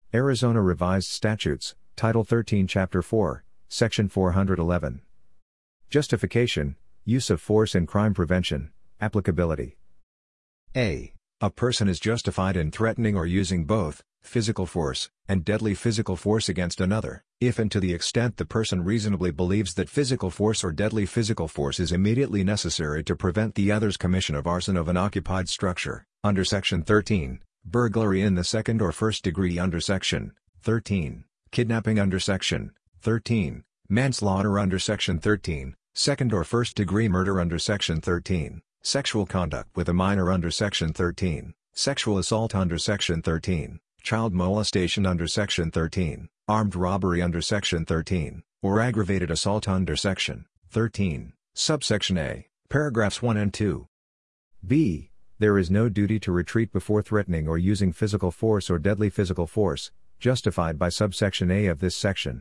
Arizona Revised Statutes, Title 13 Chapter 4, Section 411. Justification, Use of Force in Crime Prevention, Applicability. A. A person is justified in threatening or using both physical force and deadly physical force against another, if and to the extent the person reasonably believes that physical force or deadly physical force is immediately necessary to prevent the other's commission of arson of an occupied structure, under Section 13, burglary in the second or first degree under Section 13, kidnapping under Section 13, manslaughter under Section 13, second or first degree murder under Section 13, sexual conduct with a minor under Section 13, sexual assault under Section 13, child molestation under Section 13, armed robbery under Section 13, or aggravated assault under Section 13, subsection A, paragraphs 1 and 2. B. There is no duty to retreat before threatening or using physical force or deadly physical force, justified by subsection A of this section.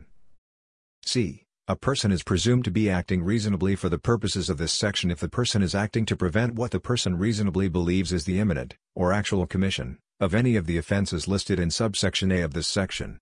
C. A person is presumed to be acting reasonably for the purposes of this section if the person is acting to prevent what the person reasonably believes is the imminent, or actual commission, of any of the offenses listed in subsection A of this section.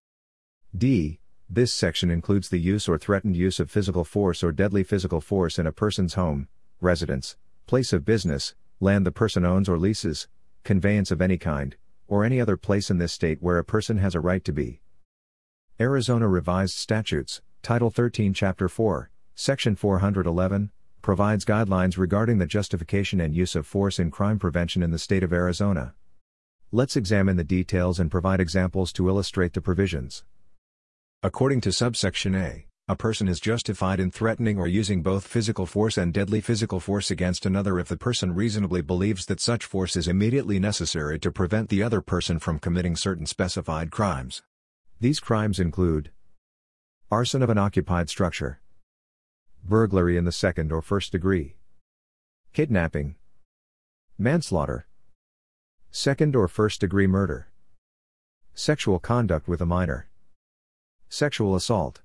D. This section includes the use or threatened use of physical force or deadly physical force in a person's home, residence, place of business, land the person owns or leases, conveyance of any kind, or any other place in this state where a person has a right to be. Arizona Revised Statutes, Title 13 Chapter 4, Section 411, provides guidelines regarding the justification and use of force in crime prevention in the state of Arizona. Let's examine the details and provide examples to illustrate the provisions. According to subsection A person is justified in threatening or using both physical force and deadly physical force against another if the person reasonably believes that such force is immediately necessary to prevent the other person from committing certain specified crimes. These crimes include arson of an occupied structure, burglary in the second or first degree, kidnapping, manslaughter, second or first degree murder, sexual conduct with a minor, sexual assault,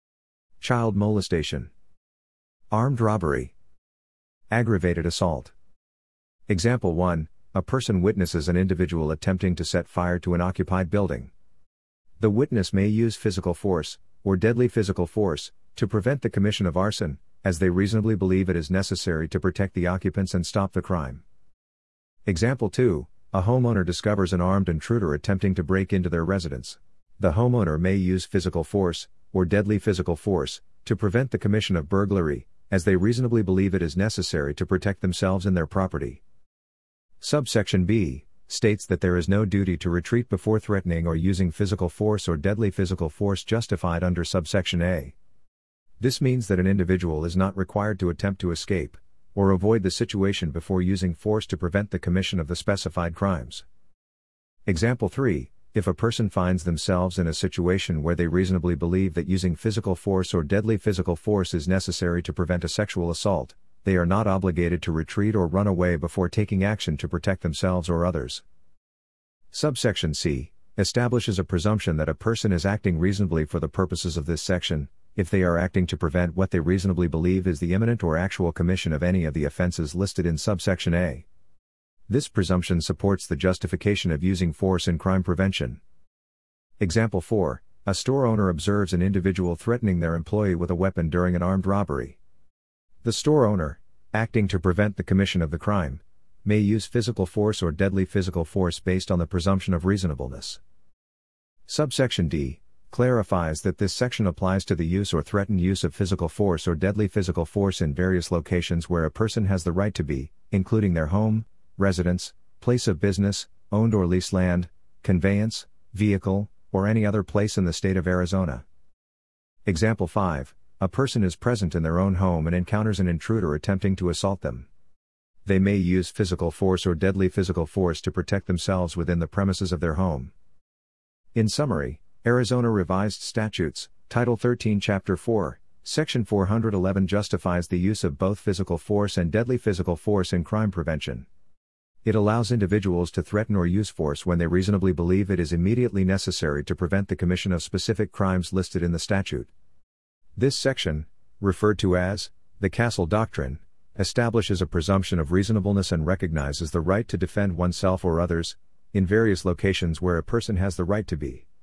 child molestation, armed robbery, aggravated assault. Example 1, a person witnesses an individual attempting to set fire to an occupied building. The witness may use physical force, or deadly physical force, to prevent the commission of arson, as they reasonably believe it is necessary to protect the occupants and stop the crime. Example 2, a homeowner discovers an armed intruder attempting to break into their residence. The homeowner may use physical force, or deadly physical force, to prevent the commission of burglary, as they reasonably believe it is necessary to protect themselves and their property. Subsection B states that there is no duty to retreat before threatening or using physical force or deadly physical force justified under subsection A. This means that an individual is not required to attempt to escape, or avoid the situation before using force to prevent the commission of the specified crimes. Example 3, if a person finds themselves in a situation where they reasonably believe that using physical force or deadly physical force is necessary to prevent a sexual assault, they are not obligated to retreat or run away before taking action to protect themselves or others. Subsection C establishes a presumption that a person is acting reasonably for the purposes of this section, if they are acting to prevent what they reasonably believe is the imminent or actual commission of any of the offenses listed in subsection A. This presumption supports the justification of using force in crime prevention. Example 4, a store owner observes an individual threatening their employee with a weapon during an armed robbery. The store owner, acting to prevent the commission of the crime, may use physical force or deadly physical force based on the presumption of reasonableness. Subsection D clarifies that this section applies to the use or threatened use of physical force or deadly physical force in various locations where a person has the right to be, including their home, residence, place of business, owned or leased land, conveyance, vehicle, or any other place in the state of Arizona. Example 5, a person is present in their own home and encounters an intruder attempting to assault them. They may use physical force or deadly physical force to protect themselves within the premises of their home. In summary, Arizona Revised Statutes, Title 13 Chapter 4, Section 411 justifies the use of both physical force and deadly physical force in crime prevention. It allows individuals to threaten or use force when they reasonably believe it is immediately necessary to prevent the commission of specific crimes listed in the statute. This section, referred to as the Castle Doctrine, establishes a presumption of reasonableness and recognizes the right to defend oneself or others, in various locations where a person has the right to be.